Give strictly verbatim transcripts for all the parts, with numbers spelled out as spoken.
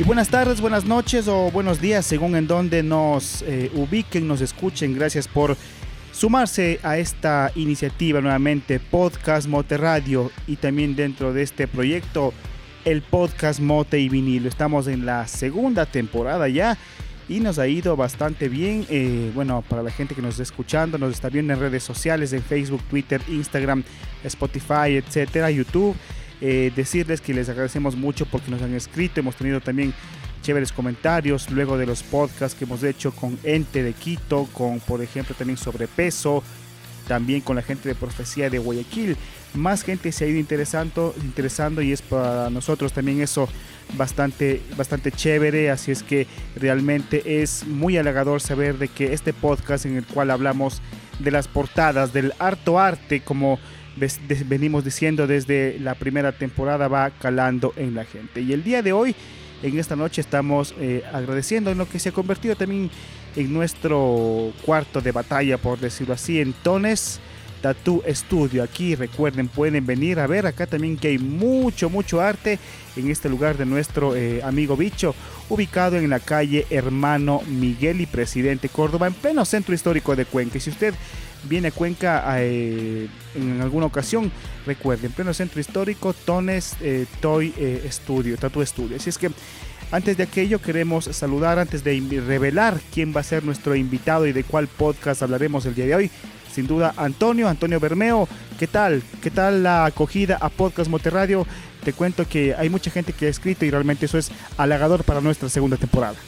buenas tardes, buenas noches o buenos días, según en donde nos eh, ubiquen, nos escuchen. Gracias por sumarse a esta iniciativa nuevamente, Podcast Mote Radio, y también dentro de este proyecto, el Podcast Mote y Vinilo. Estamos en la segunda temporada ya y nos ha ido bastante bien. Eh, bueno, para la gente que nos está escuchando, nos está viendo en redes sociales, en Facebook, Twitter, Instagram, Spotify, etcétera, YouTube. Eh, decirles que les agradecemos mucho porque nos han escrito. Hemos tenido también chéveres comentarios luego de los podcasts que hemos hecho con Ente de Quito, con por ejemplo también Sobrepeso, también con la gente de Profecía de Guayaquil. Más gente se ha ido interesando, interesando y es para nosotros también eso bastante, bastante chévere. Así es que realmente es muy halagador saber de que este podcast en el cual hablamos de las portadas, del harto arte, como venimos diciendo desde la primera temporada, va calando en la gente. Y el día de hoy, en esta noche, estamos eh, agradeciendo en lo que se ha convertido también en nuestro cuarto de batalla, por decirlo así, en Tones Tattoo Studio. Aquí recuerden, pueden venir a ver acá también que hay mucho, mucho arte en este lugar de nuestro eh, amigo Bicho, ubicado en la calle Hermano Miguel y Presidente Córdoba, en pleno centro histórico de Cuenca. Y si usted viene a Cuenca eh, en alguna ocasión, recuerden, en pleno centro histórico, Tones eh, Toy eh, Studio, Tattoo Studio. Así es que antes de aquello queremos saludar, antes de revelar quién va a ser nuestro invitado y de cuál podcast hablaremos el día de hoy, sin duda Antonio, Antonio Bermeo. ¿Qué tal? ¿Qué tal la acogida a Podcast Mote Radio? Te cuento que hay mucha gente que ha escrito y realmente eso es halagador para nuestra segunda temporada.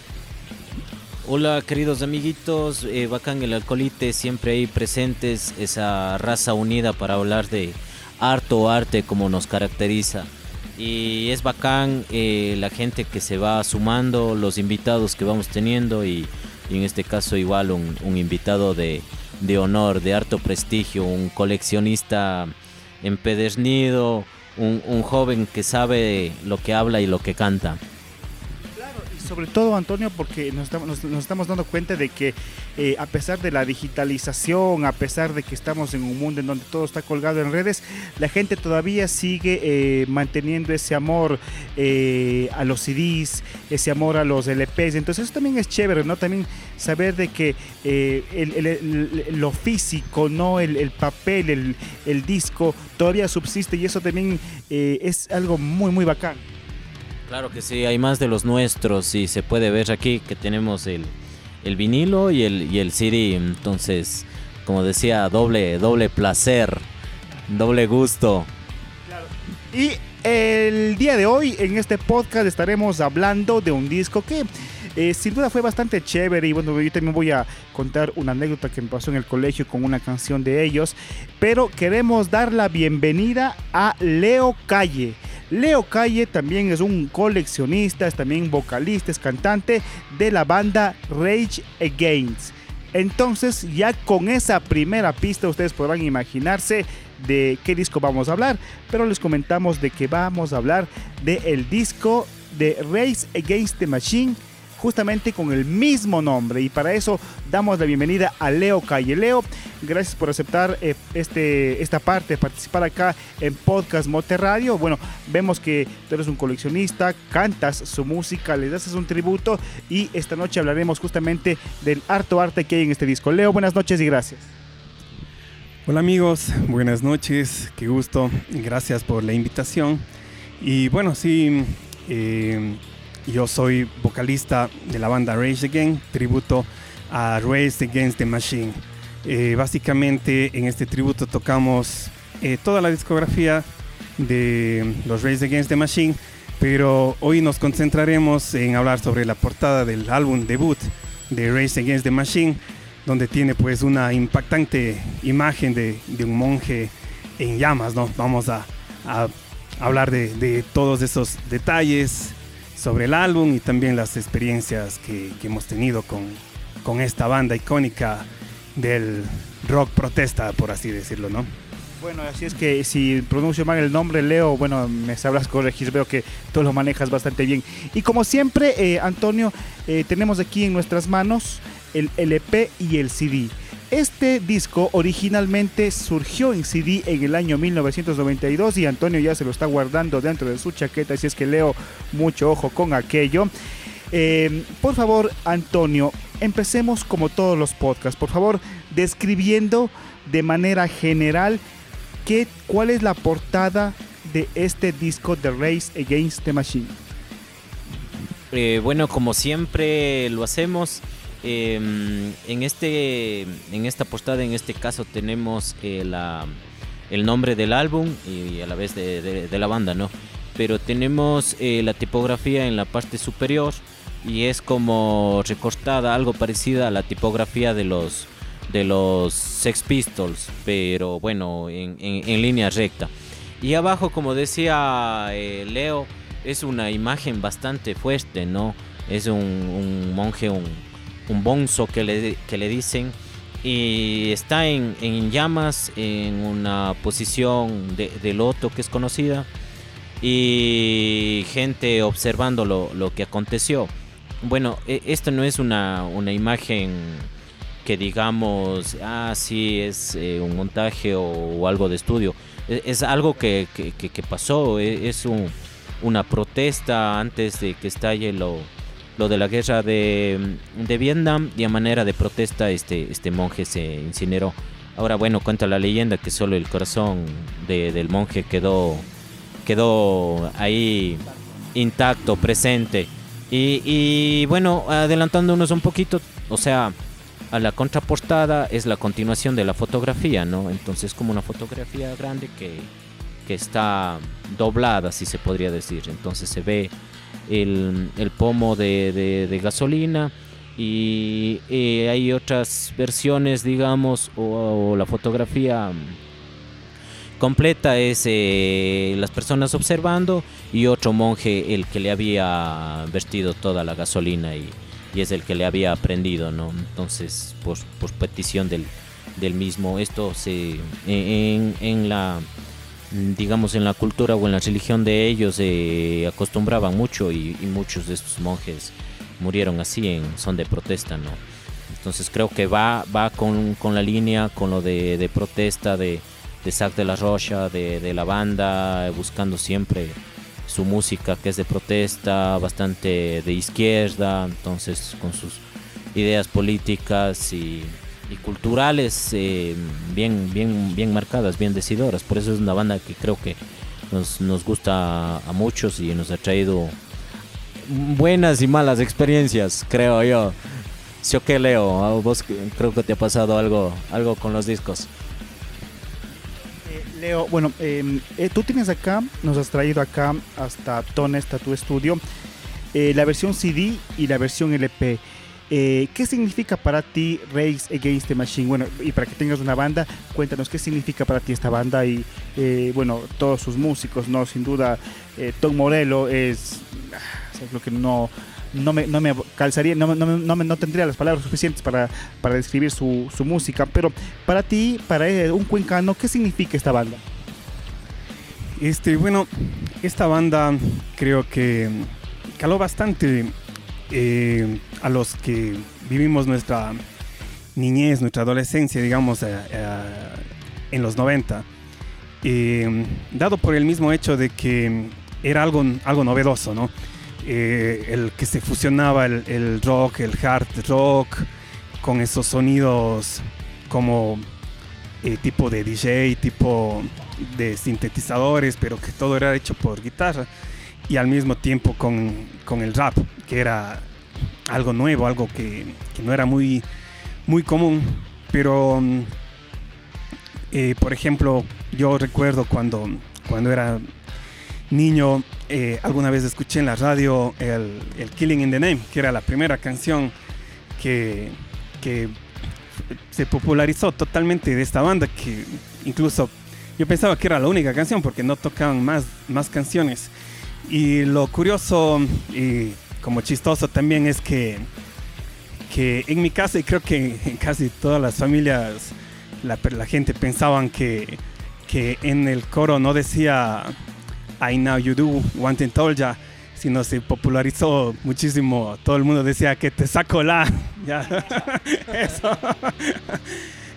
Hola queridos amiguitos, eh, bacán el alcoholite, siempre ahí presentes, esa raza unida para hablar de harto arte como nos caracteriza. Y es bacán eh, la gente que se va sumando, los invitados que vamos teniendo y, y en este caso igual un, un invitado de, de honor, de harto prestigio, un coleccionista empedernido, un, un joven que sabe lo que habla y lo que canta. Sobre todo, Antonio, porque nos estamos, nos, nos estamos dando cuenta de que eh, a pesar de la digitalización, a pesar de que estamos en un mundo en donde todo está colgado en redes, la gente todavía sigue eh, manteniendo ese amor eh, a los C Ds, ese amor a los L Pes. Entonces eso también es chévere, ¿no? También saber de que eh, el, el, el, lo físico, ¿no? el, el papel, el, el disco todavía subsiste, y eso también eh, es algo muy, muy bacán. Claro que sí, hay más de los nuestros y se puede ver aquí que tenemos el, el vinilo y el, y el C D. Entonces, como decía, doble, doble placer, doble gusto. Claro. Y el día de hoy en este podcast estaremos hablando de un disco que eh, sin duda fue bastante chévere. Y bueno, yo también voy a contar una anécdota que me pasó en el colegio con una canción de ellos. Pero queremos dar la bienvenida a Leo Calle. Leo Calle también es un coleccionista, es también vocalista, es cantante de la banda Rage Against. Entonces, ya con esa primera pista ustedes podrán imaginarse de qué disco vamos a hablar, pero les comentamos de que vamos a hablar del disco de Rage Against the Machine, justamente con el mismo nombre, y para eso damos la bienvenida a Leo Calle. Leo, gracias por aceptar eh, este, esta parte, participar acá en Podcast Mote Radio. Bueno, vemos que tú eres un coleccionista, cantas su música, le das un tributo, y esta noche hablaremos justamente del harto arte que hay en este disco. Leo, buenas noches y gracias. Hola amigos, buenas noches, qué gusto, gracias por la invitación. Y bueno, sí, eh, yo soy vocalista de la banda Rage Against, tributo a Rage Against the Machine. Eh, básicamente en este tributo tocamos eh, toda la discografía de los Rage Against the Machine, pero hoy nos concentraremos en hablar sobre la portada del álbum debut de Rage Against the Machine, donde tiene pues una impactante imagen de, de un monje en llamas, ¿no? Vamos a, a hablar de, de todos esos detalles sobre el álbum y también las experiencias que, que hemos tenido con, con esta banda icónica del rock protesta, por así decirlo, ¿no? Bueno, así es que si pronuncio mal el nombre, Leo, bueno, me sabrás corregir, veo que tú lo manejas bastante bien. Y como siempre, eh, Antonio, eh, tenemos aquí en nuestras manos el L P y el C D. Este disco originalmente surgió en C D en el año mil novecientos noventa y dos y Antonio ya se lo está guardando dentro de su chaqueta, así es que Leo, mucho ojo con aquello. Eh, por favor, Antonio, empecemos como todos los podcasts, por favor, describiendo de manera general qué, cuál es la portada de este disco de Rage Against the Machine. Eh, bueno, como siempre lo hacemos, eh, en, este, en esta portada, en este caso tenemos eh, la, el nombre del álbum y a la vez de, de, de la banda, ¿no? Pero tenemos eh, la tipografía en la parte superior y es como recortada, algo parecida a la tipografía de los, de los Sex Pistols, pero bueno, en, en, en línea recta. Y abajo, como decía eh, Leo, es una imagen bastante fuerte, ¿no? Es un, un monje, un, un bonzo que le, que le dicen, y está en, en llamas, en una posición de, de loto que es conocida, y gente observando lo, lo que aconteció. Bueno, esto no es una, una imagen que digamos, ah, sí, es eh, un montaje o, o algo de estudio. Es, es algo que, que, que pasó, es un, una protesta antes de que estalle lo, lo de la guerra de, de Vietnam, y a manera de protesta este, este monje se incineró. Ahora, bueno, cuenta la leyenda que solo el corazón de, del monje quedó, quedó ahí intacto, presente. Y, y bueno, adelantándonos un poquito, o sea, a la contraportada es la continuación de la fotografía, ¿no? Entonces, como una fotografía grande que, que está doblada, si se podría decir. Entonces se ve el, el pomo de, de, de gasolina, y, y hay otras versiones, digamos, o, o la fotografía completa es eh, las personas observando, y otro monje el que le había vertido toda la gasolina y, y es el que le había prendido, ¿no? Entonces, por, por petición del, del mismo, esto se en, en la digamos en la cultura o en la religión de ellos eh, acostumbraban mucho, y, y muchos de estos monjes murieron así en son de protesta, ¿no? Entonces creo que va, va con, con la línea, con lo de, de protesta de de Zack de la Rocha, de, de la banda, buscando siempre su música que es de protesta, bastante de izquierda, entonces con sus ideas políticas y, y culturales eh, bien, bien, bien marcadas, bien decidoras. Por eso es una banda que creo que nos, nos gusta a muchos y nos ha traído buenas y malas experiencias, creo yo. ¿Sí o qué, Leo? ¿A vos creo que te ha pasado algo, algo con los discos? Leo, bueno, eh, eh, tú tienes acá, nos has traído acá hasta Tones Tattoo Studio, eh, la versión C D y la versión L P. Eh, ¿Qué significa para ti Rage Against the Machine? Bueno, y para que tengas una banda, cuéntanos qué significa para ti esta banda y, eh, bueno, todos sus músicos, ¿no? Sin duda, eh, Tom Morello es, es lo que no... No me, no me calzaría, no, no, no, no tendría las palabras suficientes para, para describir su, su música, pero para ti, para un cuencano, ¿qué significa esta banda? Este, bueno, esta banda creo que caló bastante eh, a los que vivimos nuestra niñez, nuestra adolescencia, digamos, eh, eh, en los noventa, eh, dado por el mismo hecho de que era algo, algo novedoso, ¿no? Eh, el que se fusionaba el, el rock, el hard rock, con esos sonidos como eh, tipo de D J, tipo de sintetizadores, pero que todo era hecho por guitarra, y al mismo tiempo con, con el rap, que era algo nuevo, algo que, que no era muy, muy común. Pero, eh, por ejemplo, yo recuerdo cuando, cuando era niño, eh, alguna vez escuché en la radio el, el Killing in the Name, que era la primera canción que, que se popularizó totalmente de esta banda, que incluso yo pensaba que era la única canción porque no tocaban más, más canciones. Y lo curioso y como chistoso también es que, que en mi casa, y creo que en casi todas las familias, la, la gente pensaban que, que en el coro no decía I Know You Do, One Thing Told Ya, sino se popularizó muchísimo. Todo el mundo decía que te saco la. Ya. Eso.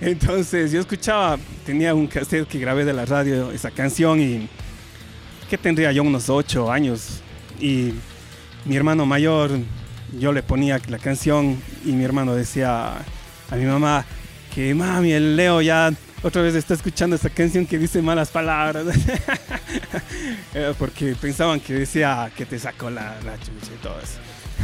Entonces yo escuchaba, tenía un cassette que grabé de la radio, esa canción, y que tendría yo unos ocho años. Y mi hermano mayor, yo le ponía la canción y mi hermano decía a mi mamá que mami, el Leo ya otra vez está escuchando esta canción que dice malas palabras. Porque pensaban que decía que te sacó la, la chucha y todo eso.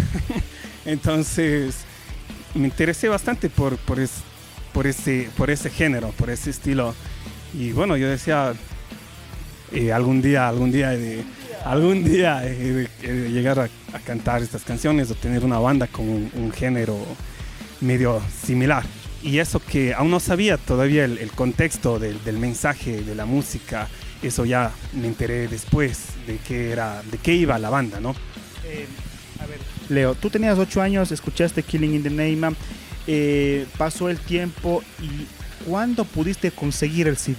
Entonces me interesé bastante por, por, es, por, ese, por ese género, por ese estilo. Y bueno, yo decía, eh, algún día, algún día, de, algún día eh, de, de llegar a, a cantar estas canciones o tener una banda con un, un género medio similar. Y eso que aún no sabía todavía el, el contexto del, del mensaje de la música, eso ya me enteré después de qué era, de qué iba la banda, ¿no? Eh, a ver, Leo, tú tenías ocho años, escuchaste Killing in the Name, eh, pasó el tiempo y ¿cuándo pudiste conseguir el C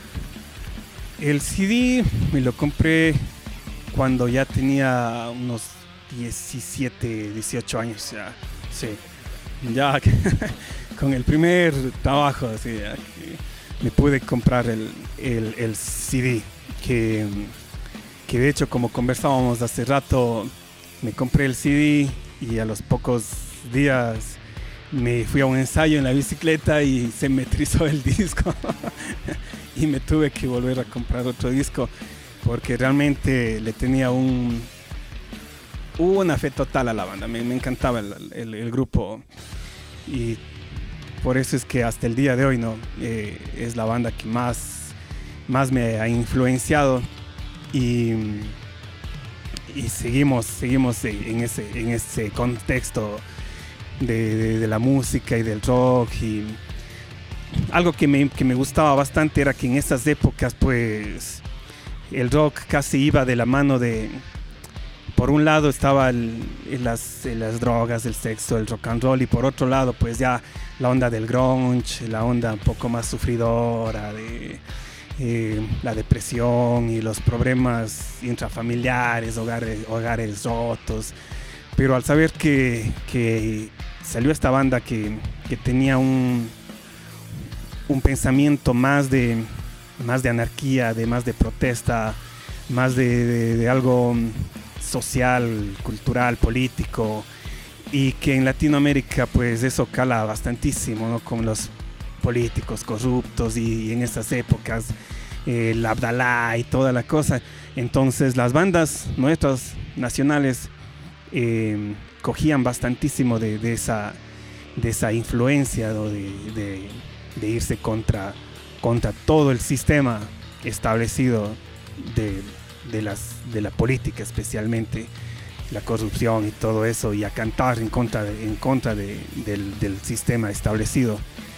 D? El C D me lo compré cuando ya tenía unos diecisiete, dieciocho años, ya, sí, ya con el primer trabajo, así, ya, me pude comprar el, el, el C D, que, que de hecho, como conversábamos hace rato, me compré el C D y a los pocos días me fui a un ensayo en la bicicleta y se me trizó el disco y me tuve que volver a comprar otro disco porque realmente le tenía un una fe total a la banda, me, me encantaba el, el, el grupo y por eso es que hasta el día de hoy no eh, es la banda que más, más me ha influenciado y, y seguimos, seguimos en ese, en ese contexto de, de, de la música y del rock. Y algo que me, que me gustaba bastante era que en esas épocas pues el rock casi iba de la mano de... Por un lado estaba el, las, las drogas, el sexo, el rock and roll, y por otro lado pues ya la onda del grunge, la onda un poco más sufridora de eh, la depresión y los problemas intrafamiliares, hogares, hogares rotos. Pero al saber que, que salió esta banda que, que tenía un, un pensamiento más de, más de anarquía, de más de protesta, más de, de, de algo social, cultural, político, y que en Latinoamérica pues eso cala bastantísimo, ¿no? Con los políticos corruptos y, y en esas épocas eh, el Abdalá y toda la cosa. Entonces las bandas nuestras nacionales eh, cogían bastantísimo de, de, esa, de esa influencia, ¿no? de, de, de irse contra, contra todo el sistema establecido de De, las, de la política, especialmente la corrupción y todo eso, y a cantar en contra, de, en contra de, del, del sistema establecido.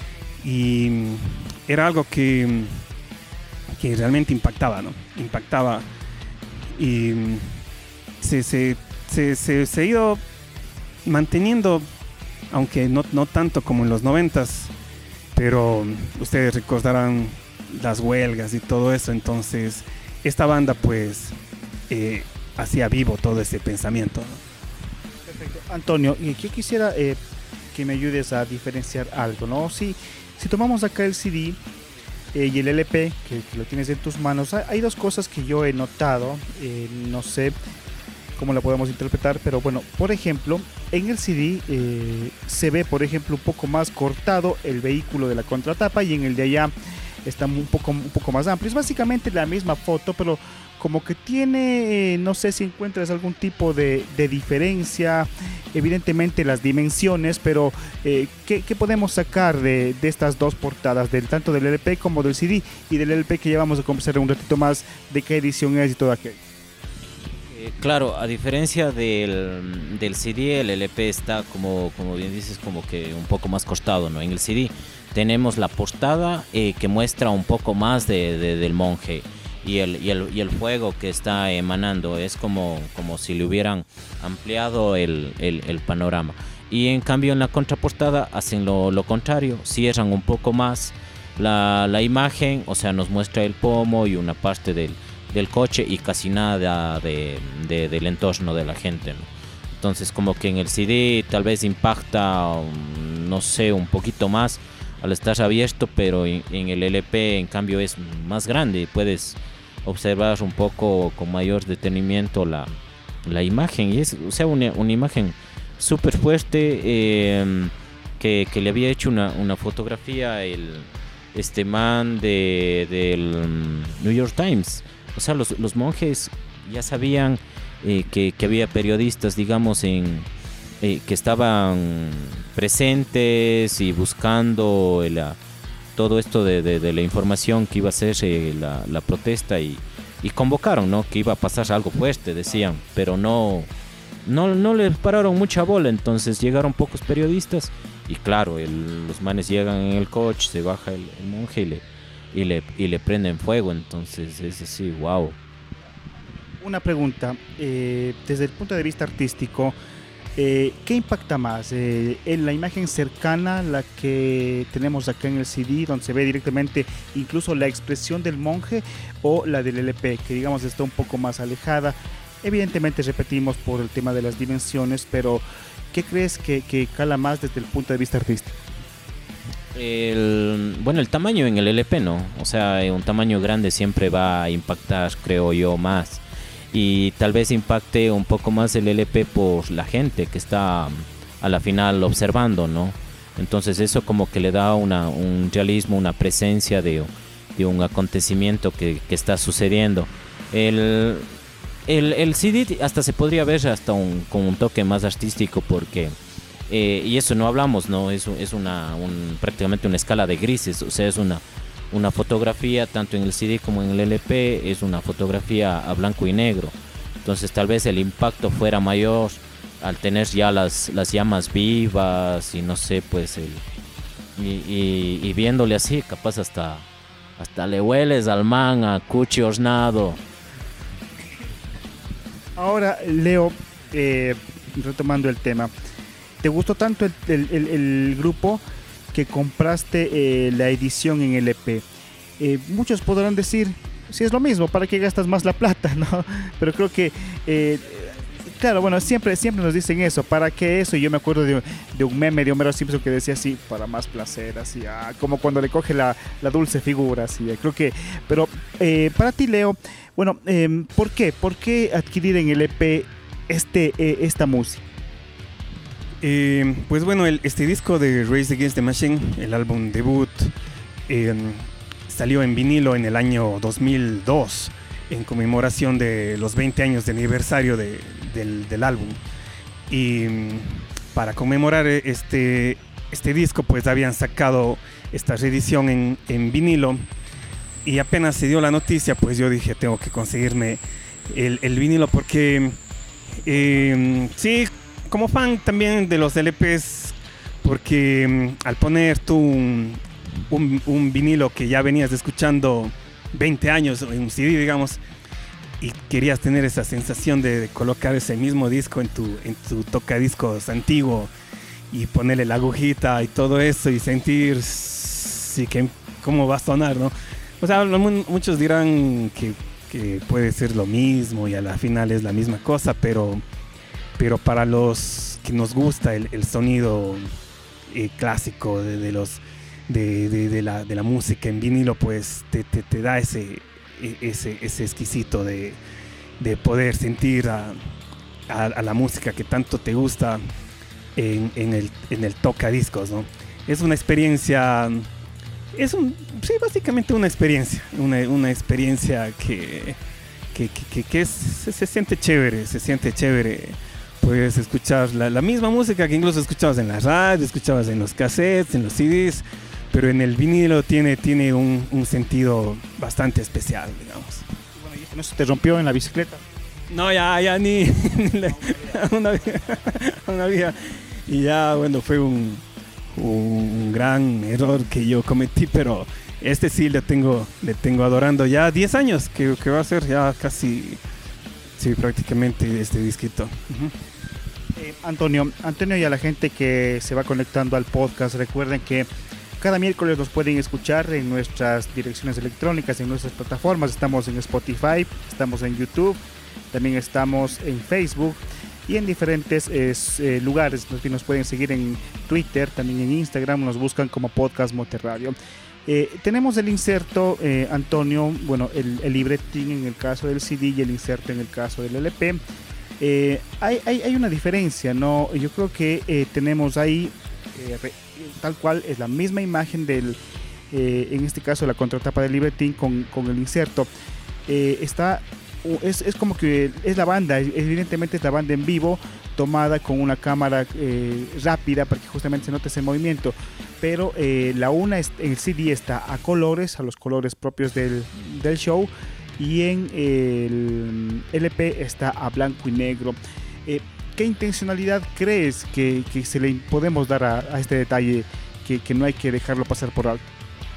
Y era algo que, que realmente impactaba, ¿no? Impactaba y se, se, se, se, se ha ido manteniendo, aunque no, no tanto como en los noventas, pero ustedes recordarán las huelgas y todo eso. Entonces esta banda pues eh, hacía vivo todo ese pensamiento, ¿no? Perfecto. Antonio, yo quisiera eh, que me ayudes a diferenciar algo, ¿no? Si, si tomamos acá el C D eh, y el L P, que, que lo tienes en tus manos, hay, hay dos cosas que yo he notado, eh, no sé cómo la podemos interpretar, pero bueno, por ejemplo, en el C D eh, se ve, por ejemplo, un poco más cortado el vehículo de la contratapa, y en el de allá está un poco, un poco más amplio. Es básicamente la misma foto, pero como que tiene, eh, no sé si encuentras algún tipo de, de diferencia, evidentemente las dimensiones, pero eh, ¿qué, ¿qué podemos sacar de, de estas dos portadas, del, tanto del L P como del C D, y del L P que ya vamos a conversar un ratito más de qué edición es y todo aquello? Eh, claro, a diferencia del, del C D, el L P está, como, como bien dices, como que un poco más cortado, ¿no? En el C D tenemos la portada eh, que muestra un poco más de, de, del monje y el, y, el, y el fuego que está emanando. Es como, como si le hubieran ampliado el, el, el panorama. Y en cambio en la contraportada hacen lo, lo contrario, cierran un poco más la, la imagen, o sea, nos muestra el pomo y una parte del, del coche y casi nada de, de, del entorno de la gente, ¿no? Entonces como que en el C D tal vez impacta, no sé, un poquito más al estar abierto, pero en, en el L P en cambio es más grande, puedes observar un poco con mayor detenimiento la, la imagen, y es, o sea, una, una imagen súper fuerte, eh, que, que le había hecho una, una fotografía el, este man de, del New York Times. O sea, los, los monjes ya sabían eh, que, que había periodistas, digamos, en, eh, que estaban presentes y buscando la, todo esto de, de, de la información que iba a ser eh, la, la protesta, y, y convocaron, ¿no?, que iba a pasar algo fuerte, decían, pero no, no, no le pararon mucha bola. Entonces llegaron pocos periodistas y claro, el, los manes llegan en el coche, se baja el, el monje y le, y, le, y le prenden fuego. Entonces es así, wow. Una pregunta, eh, desde el punto de vista artístico, eh, ¿qué impacta más? Eh, ¿en la imagen cercana, la que tenemos acá en el C D, donde se ve directamente incluso la expresión del monje, o la del L P, que digamos está un poco más alejada? Evidentemente repetimos por el tema de las dimensiones, pero ¿qué crees que, que cala más desde el punto de vista artístico? El, bueno, el tamaño en el L P, ¿no? O sea, un tamaño grande siempre va a impactar, creo yo, más. Y tal vez impacte un poco más el L P por la gente que está a la final observando, ¿no? Entonces eso como que le da una, un realismo, una presencia de, de un acontecimiento que, que está sucediendo. El... El, el C D hasta se podría ver hasta un, con un toque más artístico, porque eh, y eso no hablamos, no es, es una un, prácticamente una escala de grises. O sea, es una, una fotografía tanto en el C D como en el L P, es una fotografía a blanco y negro. Entonces tal vez el impacto fuera mayor al tener ya las, las llamas vivas y no sé, pues el, y, y, y viéndole así, capaz hasta, hasta le hueles al man a cuchi hornado. Ahora, Leo, eh, retomando el tema, ¿te gustó tanto el, el, el, el grupo que compraste eh, la edición en L P? Eh, muchos podrán decir, si es lo mismo, ¿para qué gastas más la plata? ¿No? Pero creo que, eh, claro, bueno, siempre, siempre nos dicen eso, ¿para qué eso? Y yo me acuerdo de, de un meme de Homero Simpson que decía así, para más placer, así, ah, como cuando le coge la, la dulce figura, así, creo que, pero eh, para ti, Leo, bueno, eh, ¿por qué? ¿Por qué adquirir en el E P este, eh, esta música? Eh, pues bueno, el, este disco de Rage Against the Machine, el álbum debut, eh, salió en vinilo en el año dos mil dos, en conmemoración de los veinte años de aniversario de, del, del álbum. Y para conmemorar este, este disco, pues habían sacado esta reedición en, en vinilo. Y apenas se dio la noticia, pues yo dije, tengo que conseguirme el, el vinilo, porque eh, sí, como fan también de los L Ps, porque um, al poner tú un, un, un vinilo que ya venías escuchando veinte años en un C D, digamos, y querías tener esa sensación de, de colocar ese mismo disco en tu, en tu tocadiscos antiguo y ponerle la agujita y todo eso y sentir sí, que, cómo va a sonar, ¿no? O sea, muchos dirán que, que puede ser lo mismo y a la final es la misma cosa, pero, pero para los que nos gusta el, el sonido eh, clásico de, de, los, de, de, de, la, de la música en vinilo, pues te, te, te da ese, ese, ese exquisito de, de poder sentir a, a, a la música que tanto te gusta en, en, el, en el tocadiscos, ¿no? Es una experiencia... Es un, sí, básicamente una experiencia, una, una experiencia que, que, que, que es, se, se siente chévere, se siente chévere. Puedes escuchar la, la misma música que incluso escuchabas en la radio, escuchabas en los cassettes, en los C Ds, pero en el vinilo tiene, tiene un, un sentido bastante especial, digamos. Bueno, ¿y no se te rompió en la bicicleta? No, ya, ya ni, ni la, una, una vida. Y ya, bueno, fue un... un gran error que yo cometí, pero este sí le tengo, le tengo adorando ya diez años, que, que va a ser ya casi, sí, prácticamente este disquito. Uh-huh. eh, Antonio, Antonio y a la gente que se va conectando al podcast, recuerden que cada miércoles nos pueden escuchar en nuestras direcciones electrónicas, en nuestras plataformas. Estamos en Spotify, estamos en YouTube, también estamos en Facebook. y en diferentes eh, lugares. Nos, nos pueden seguir en Twitter, también en Instagram, nos buscan como Podcast Moterradio. Eh, tenemos el inserto, eh, Antonio, bueno, el, el libretín en el caso del C D y el inserto en el caso del L P. Eh, hay, hay, hay una diferencia, ¿no? Yo creo que eh, tenemos ahí, eh, re, tal cual, es la misma imagen del, eh, en este caso, la contratapa del libretín con, con el inserto. Eh, está, es, es como que es la banda, evidentemente es la banda en vivo, tomada con una cámara eh, rápida para que justamente se note ese movimiento, pero eh, la una, es, el C D está a colores, a los colores propios del, del show, y en el L P está a blanco y negro. Eh, ¿Qué intencionalidad crees que, que se le podemos dar a, a este detalle, que, que no hay que dejarlo pasar por alto?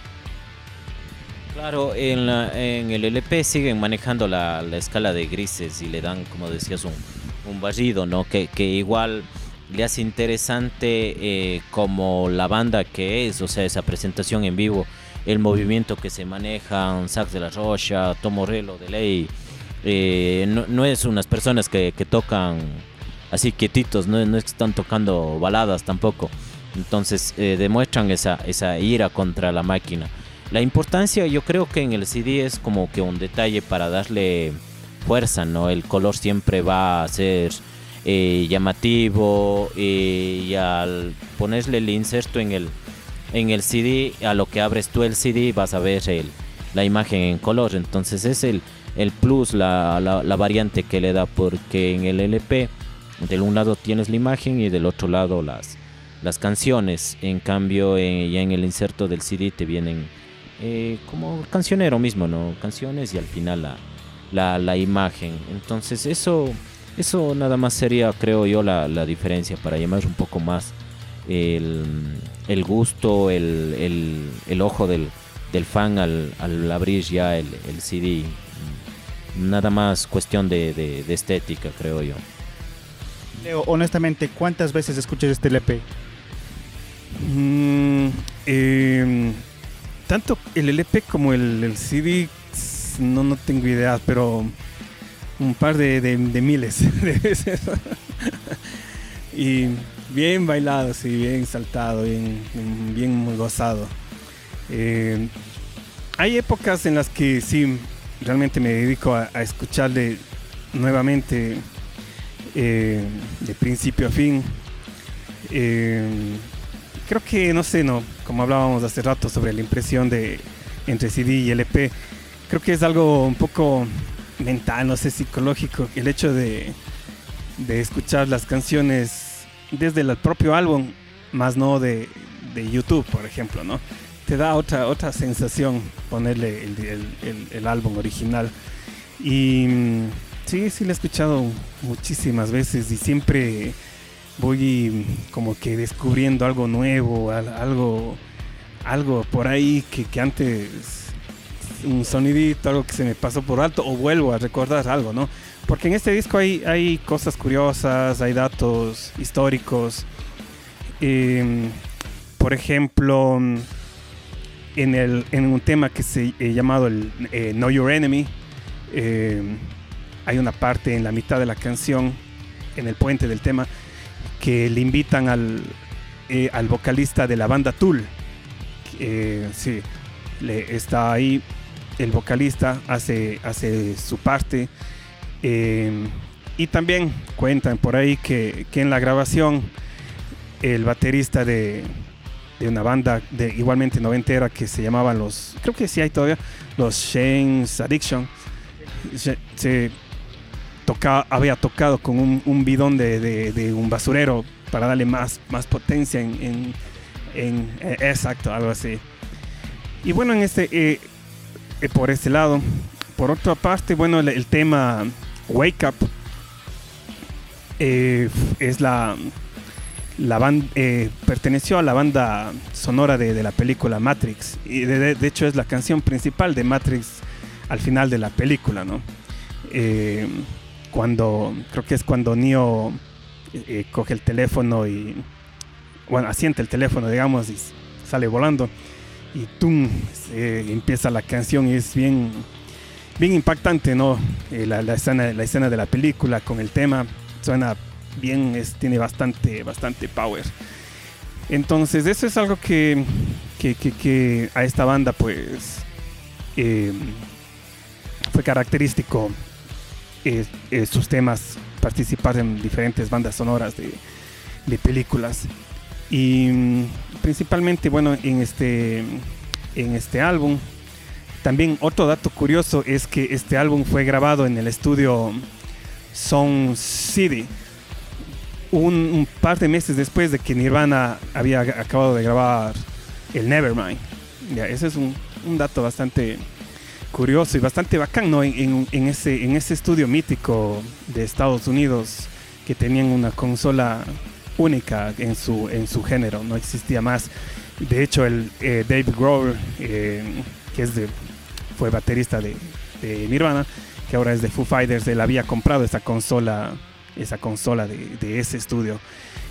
Claro, en, la, en el L P siguen manejando la, la escala de grises y le dan, como decías, un, un barrido, ¿no? Que, que igual le hace interesante eh, como la banda que es, o sea, esa presentación en vivo, el movimiento que se manejan, Sax de la Rocha, Tom Morello, de ley, eh, no, no es unas personas que, que tocan así quietitos, no, no es que están tocando baladas tampoco, entonces eh, demuestran esa, esa ira contra la máquina. La importancia, yo creo que en el C D es como que un detalle para darle fuerza, ¿no? El color siempre va a ser eh, llamativo, eh, y al ponerle el inserto en el, en el C D, a lo que abres tú el C D vas a ver el, la imagen en color. Entonces es el, el plus, la, la, la variante que le da, porque en el L P del un lado tienes la imagen y del otro lado las, las canciones. En cambio, eh, ya en el inserto del C D te vienen eh, como cancionero mismo, ¿no? Canciones y al final la, la, la imagen. Entonces eso, eso nada más sería, creo yo, la, la diferencia para llamar un poco más el, el gusto, el, el, el ojo del, del fan al, al abrir ya el, el C D. Nada más cuestión de, de, de estética, creo yo. Leo, honestamente, ¿cuántas veces escuchas este L P? Mm, eh, tanto el L P como el, el C D, no, no tengo idea, pero un par de, de, de miles de veces. Y bien bailado, sí, bien saltado, bien, bien gozado. Eh, hay épocas en las que sí, realmente me dedico a, a escucharle nuevamente, eh, de principio a fin. Eh, creo que, no sé, no, como hablábamos hace rato sobre la impresión de entre C D y L P, creo que es algo un poco mental, no sé, psicológico, el hecho de, de escuchar las canciones desde el propio álbum, más no de, de YouTube, por ejemplo, ¿no? Te da otra, otra sensación ponerle el, el, el, el álbum original. Y sí, sí lo he escuchado muchísimas veces y siempre voy como que descubriendo algo nuevo, algo, algo por ahí que, que antes, un sonidito, algo que se me pasó por alto, o vuelvo a recordar algo, ¿no? Porque en este disco hay, hay cosas curiosas, hay datos históricos. Eh, por ejemplo, en, el, en un tema que se ha llamado el eh, Know Your Enemy, eh, hay una parte en la mitad de la canción, en el puente del tema, que le invitan al, eh, al vocalista de la banda Tool. Eh, sí, le, está ahí el vocalista, hace, hace su parte. Eh, y también cuentan por ahí que, que en la grabación el baterista de, de una banda de igualmente noventera que se llamaban los, creo que sí hay todavía, los Shane's Addiction, se, se toca, había tocado con un, un bidón de, de, de un basurero para darle más, más potencia en, en, en eh, exacto, algo así. Y bueno, en este eh, eh, por este lado, por otra parte, bueno, el, el tema Wake Up eh, es la la banda, eh, perteneció a la banda sonora de, de la película Matrix, y de, de hecho es la canción principal de Matrix al final de la película, ¿no? Eh, cuando, creo que es cuando Neo eh, coge el teléfono y, bueno, asienta el teléfono, digamos, y sale volando, y ¡tum! Eh, empieza la canción y es bien, bien impactante, ¿no? Eh, la, la, escena, la escena de la película con el tema suena bien, es, tiene bastante, bastante power. Entonces eso es algo que, que, que, que a esta banda pues eh, fue característico, eh, eh, sus temas, participar en diferentes bandas sonoras de, de películas. Y principalmente, bueno, en este, en este álbum, también otro dato curioso es que este álbum fue grabado en el estudio Sound City, un, un par de meses después de que Nirvana había acabado de grabar el Nevermind. Ya, ese es un, un dato bastante curioso y bastante bacán, ¿no? En, en, en, ese, en ese estudio mítico de Estados Unidos, que tenían una consola única en su, en su género, no existía más. De hecho, el eh, Dave Grohl, eh, que es de, fue baterista de, de Nirvana, que ahora es de Foo Fighters, él había comprado esa consola, esa consola de, de ese estudio.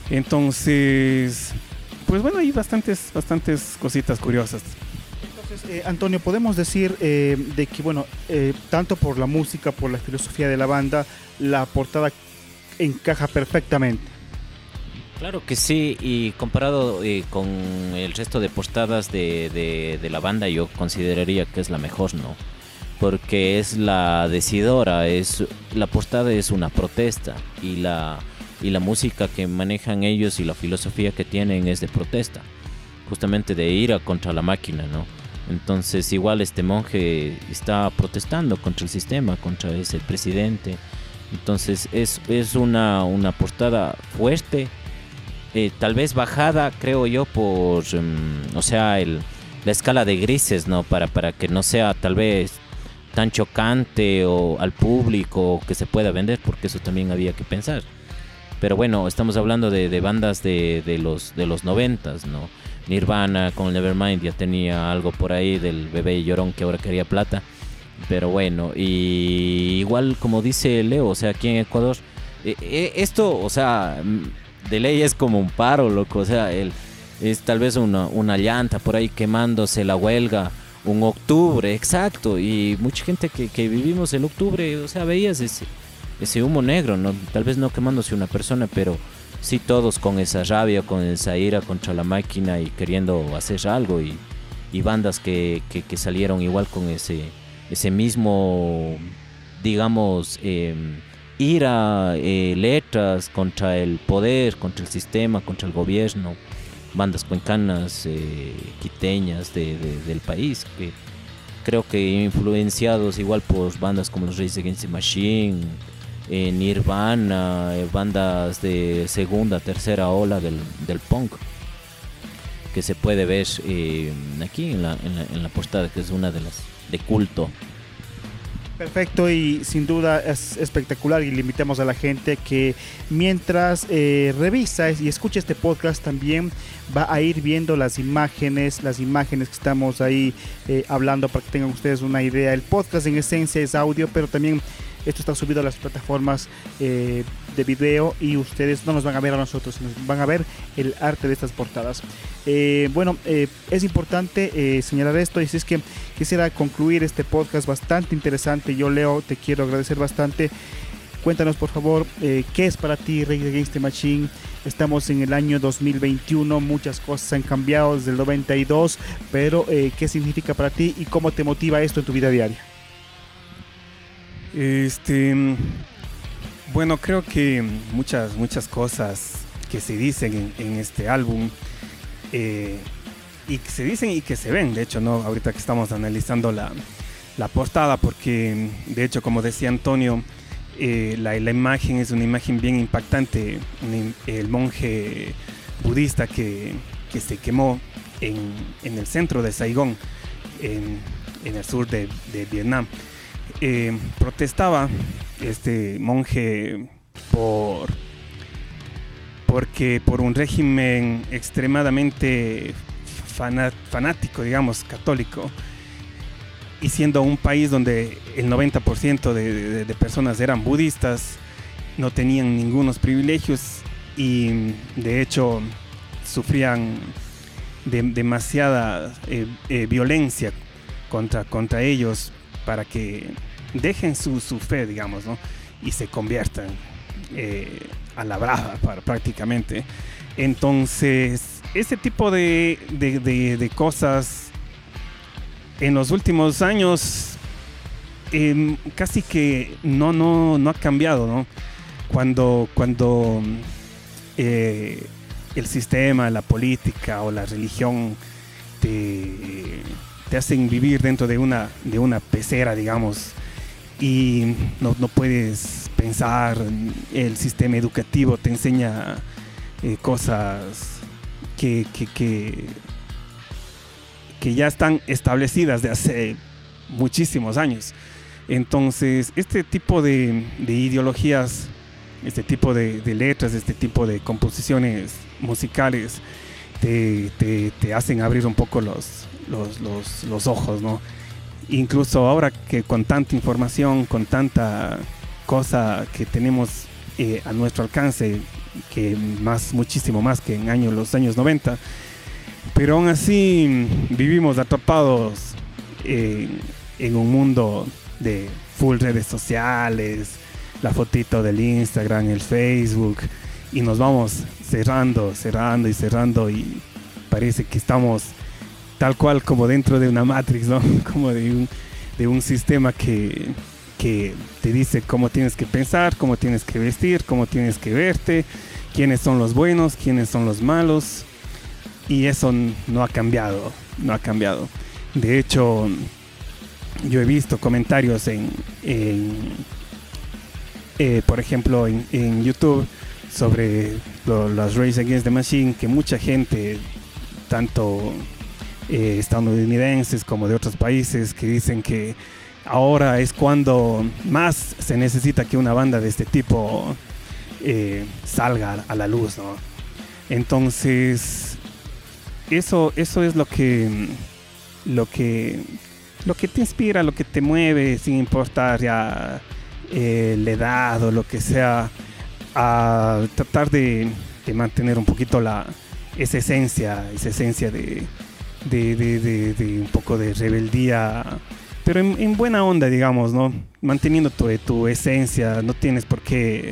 Entonces, pues bueno, hay bastantes, bastantes cositas curiosas. Entonces, eh, Antonio, podemos decir eh, de que, bueno, eh, tanto por la música, por la filosofía de la banda, la portada encaja perfectamente. Claro que sí, y comparado eh, con el resto de portadas de, de, de la banda, yo consideraría que es la mejor, ¿no? Porque es la decidora, es, la portada es una protesta, y la, y la música que manejan ellos y la filosofía que tienen es de protesta, justamente de ira contra la máquina, ¿no? Entonces igual este monje está protestando contra el sistema, contra ese presidente. Entonces es, es una, una portada fuerte, eh, tal vez bajada, creo yo, por um, o sea, el, la escala de grises, ¿no? Para, para que no sea tal vez tan chocante o al público que se pueda vender, porque eso también había que pensar. Pero bueno, estamos hablando de, de bandas de, de los de los noventas, ¿no? Nirvana con Nevermind ya tenía algo por ahí del bebé llorón que ahora quería plata. Pero bueno, y igual como dice Leo, o sea, aquí en Ecuador, eh, eh, esto, o sea, de ley es como un paro, loco. O sea, el, es tal vez una, una llanta por ahí quemándose, la huelga, un octubre, exacto. Y mucha gente que, que vivimos el octubre, o sea, veías ese, ese humo negro, ¿no? Tal vez no quemándose una persona, pero sí todos con esa rabia, con esa ira contra la máquina y queriendo hacer algo. Y, y bandas que, que, que salieron igual con ese, ese mismo, digamos, eh, ira, eh, letras contra el poder, contra el sistema, contra el gobierno. Bandas cuencanas, eh, quiteñas de, de, del país, que creo que influenciados igual por bandas como los Rage Against the Machine, eh, Nirvana, eh, bandas de segunda, tercera ola del, del punk, que se puede ver eh, aquí en la, en, la, en la portada, que es una de las de culto. Perfecto, y sin duda es espectacular, y le invitamos a la gente que mientras eh, revisa y escucha este podcast también va a ir viendo las imágenes, las imágenes que estamos ahí eh, hablando, para que tengan ustedes una idea. El podcast en esencia es audio, pero también esto está subido a las plataformas eh, de video, y ustedes no nos van a ver a nosotros, sino van a ver el arte de estas portadas. Eh, bueno, eh, es importante eh, señalar esto, y si es que quisiera concluir este podcast bastante interesante. Yo, Leo, te quiero agradecer bastante. Cuéntanos, por favor, eh, qué es para ti Rage Against the Machine. Estamos en el año dos mil veintiuno, muchas cosas han cambiado desde el noventa y dos, pero eh, ¿qué significa para ti y cómo te motiva esto en tu vida diaria? Este, bueno, creo que muchas, muchas cosas que se dicen en, en este álbum, eh, y que se dicen y que se ven, de hecho, ¿no? Ahorita que estamos analizando la, la portada, porque de hecho, como decía Antonio, eh, la, la imagen es una imagen bien impactante. El monje budista que, que se quemó en, en el centro de Saigón, en, en el sur de, de Vietnam. Eh, protestaba este monje por porque por un régimen extremadamente fanat, fanático, digamos, católico, y siendo un país donde el noventa por ciento de, de, de personas eran budistas, no tenían ningunos privilegios, y de hecho sufrían de, demasiada eh, eh, violencia contra, contra ellos, para que dejen su, su fe, digamos, ¿no? Y se conviertan eh, a la brava para, prácticamente. Entonces, este tipo de, de, de, de cosas en los últimos años eh, casi que no, no, no ha cambiado, ¿no? Cuando, cuando eh, el sistema, la política o la religión te, te hacen vivir dentro de una, de una pecera, digamos, y no, no puedes pensar, el sistema educativo te enseña eh, cosas que, que, que, que ya están establecidas de hace muchísimos años. Entonces, este tipo de, de ideologías, este tipo de, de letras, este tipo de composiciones musicales te, te, te hacen abrir un poco los, los, los, los ojos, ¿no? Incluso ahora que con tanta información, con tanta cosa que tenemos eh, a nuestro alcance, que más, muchísimo más que en años, los años noventa, pero aún así vivimos atrapados eh, en un mundo de full redes sociales, la fotito del Instagram, el Facebook, y nos vamos cerrando, cerrando y cerrando, y parece que estamos tal cual como dentro de una Matrix, ¿no? Como de un, de un sistema que, que te dice cómo tienes que pensar, cómo tienes que vestir, cómo tienes que verte, quiénes son los buenos, quiénes son los malos, y eso no ha cambiado, no ha cambiado. De hecho, yo he visto comentarios en, en eh, por ejemplo, en, en YouTube sobre lo, las Rage Against the Machine, que mucha gente, tanto eh, estadounidenses como de otros países, que dicen que ahora es cuando más se necesita que una banda de este tipo eh, salga a la luz, ¿no? Entonces, eso, eso es lo que, lo que, lo que te inspira, lo que te mueve, sin importar ya eh, la edad o lo que sea, a tratar de, de mantener un poquito la, esa esencia, esa esencia de, de, de, de, de un poco de rebeldía, pero en, en buena onda, digamos, ¿no? Manteniendo tu, tu esencia, no tienes por qué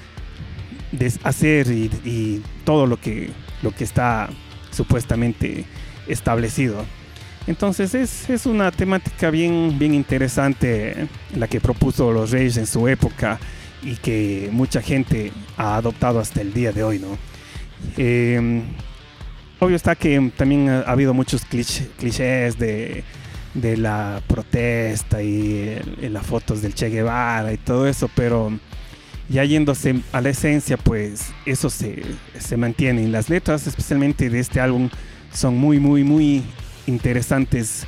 hacer y, y todo lo que, lo que está supuestamente establecido. Entonces es, es una temática bien, bien interesante la que propuso los Rage en su época y que mucha gente ha adoptado hasta el día de hoy, ¿no? Eh, obvio está que también ha, ha habido muchos cliché, clichés de, de la protesta y el, las fotos del Che Guevara y todo eso, pero ya yéndose a la esencia, pues eso se, se mantiene. Y las letras, especialmente de este álbum, son muy, muy, muy interesantes,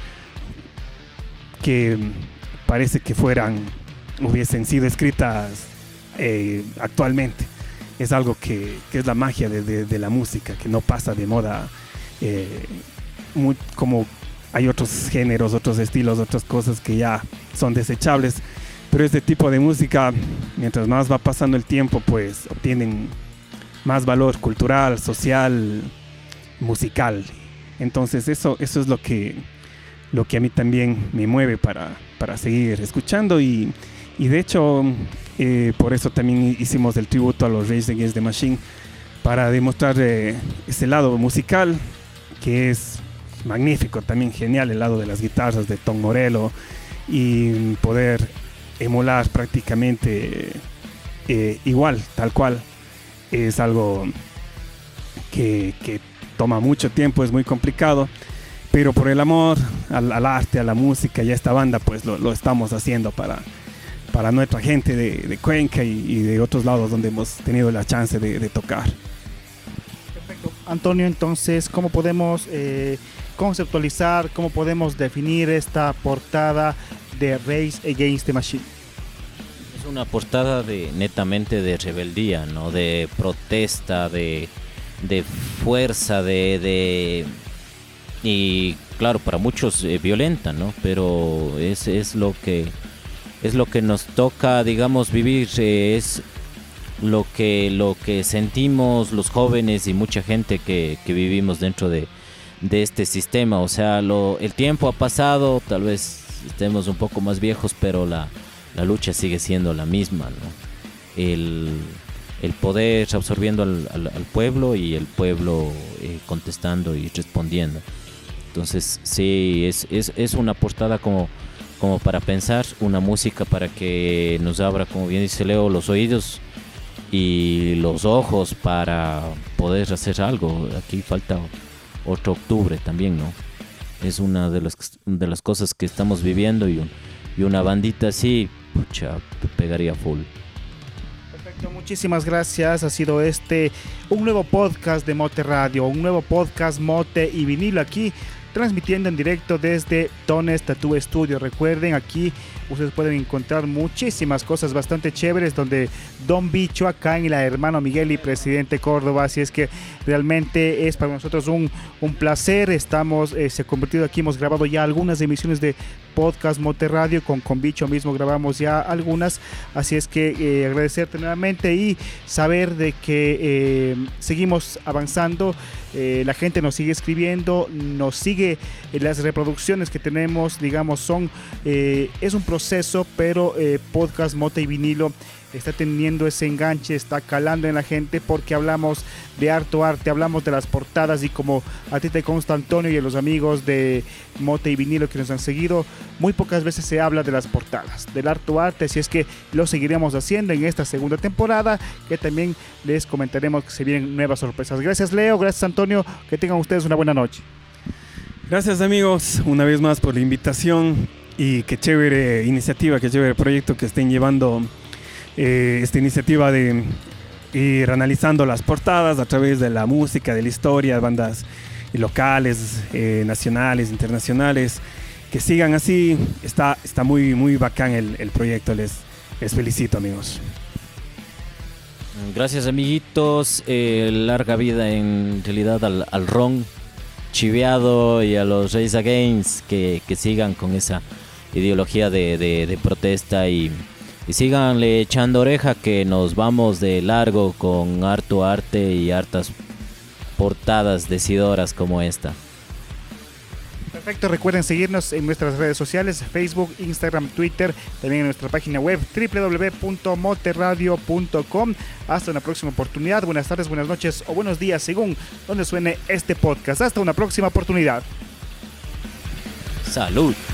que parece que fueran, hubiesen sido escritas eh, actualmente. Es algo que, que es la magia de, de, de la música, que no pasa de moda, eh, muy, como hay otros géneros, otros estilos, otras cosas que ya son desechables. Pero este tipo de música, mientras más va pasando el tiempo, pues obtienen más valor cultural, social, musical. Entonces eso, eso es lo que, lo que a mí también me mueve para, para seguir escuchando. Y, y de hecho, eh, por eso también hicimos el tributo a los Rage Against the Machine, para demostrar eh, ese lado musical, que es magnífico, también genial, el lado de las guitarras de Tom Morello, y poder emular prácticamente eh, igual, tal cual, es algo que, que toma mucho tiempo, es muy complicado, pero por el amor al, al arte, a la música y a esta banda, pues lo, lo estamos haciendo para, para nuestra gente de, de Cuenca y, y de otros lados donde hemos tenido la chance de, de tocar. Perfecto. Antonio, entonces, ¿cómo podemos eh, conceptualizar, cómo podemos definir esta portada de Rage Against the Machine? Es una portada de netamente de rebeldía, ¿no? De protesta, de, de fuerza, de, de y claro, para muchos eh, violenta, ¿no? Pero es, es lo que es lo que nos toca, digamos, vivir, eh, es lo que lo que sentimos los jóvenes y mucha gente que, que vivimos dentro de, de este sistema. O sea, lo, el tiempo ha pasado, tal vez estemos un poco más viejos, pero la, la lucha sigue siendo la misma, ¿no? El, el poder absorbiendo al, al, al pueblo y el pueblo eh, contestando y respondiendo. Entonces sí, es, es, es una portada como, como para pensar, una música para que nos abra, como bien dice Leo, los oídos y los ojos para poder hacer algo. Aquí falta otro octubre también, ¿no? Es una de las, de las cosas que estamos viviendo y, un, y una bandita así, pucha, pegaría full. Perfecto, muchísimas gracias. Ha sido este un nuevo podcast de Mote Radio, un nuevo podcast Mote y Vinilo aquí, transmitiendo en directo desde Tones Tattoo Studio. Recuerden, aquí ustedes pueden encontrar muchísimas cosas bastante chéveres, donde Don Bicho acá en la Hermano Miguel y Presidente Córdoba. Así es que realmente es para nosotros un, un placer. Estamos, eh, se ha convertido aquí, hemos grabado ya algunas emisiones de podcast Mote Radio, con, con Bicho mismo grabamos ya algunas. Así es que eh, agradecerte nuevamente y saber de que eh, seguimos avanzando. Eh, la gente nos sigue escribiendo, nos sigue, eh, las reproducciones que tenemos, digamos, son eh, es un proceso, pero eh, podcast Mote y Vinilo está teniendo ese enganche, está calando en la gente, porque hablamos de harto arte, hablamos de las portadas, y como a ti te consta, Antonio, y a los amigos de Mote y Vinilo que nos han seguido, muy pocas veces se habla de las portadas, del harto arte. Así es que lo seguiremos haciendo en esta segunda temporada, que también les comentaremos que se vienen nuevas sorpresas. Gracias, Leo, gracias, Antonio, que tengan ustedes una buena noche. Gracias, amigos, una vez más por la invitación, y qué chévere iniciativa, qué chévere proyecto que estén llevando. Eh, esta iniciativa de ir analizando las portadas a través de la música, de la historia, bandas locales, eh, nacionales, internacionales, que sigan así. Está, está muy, muy bacán el, el proyecto. Les, les felicito, amigos. Gracias, amiguitos. Eh, larga vida en realidad al, al ron chiveado y a los Race Against, que, que sigan con esa ideología de, de, de protesta y Y síganle echando oreja, que nos vamos de largo con harto arte y hartas portadas decidoras como esta. Perfecto, recuerden seguirnos en nuestras redes sociales, Facebook, Instagram, Twitter, también en nuestra página web doble u doble u doble u punto moteradio punto com. Hasta una próxima oportunidad. Buenas tardes, buenas noches o buenos días, según donde suene este podcast. Hasta una próxima oportunidad. Salud.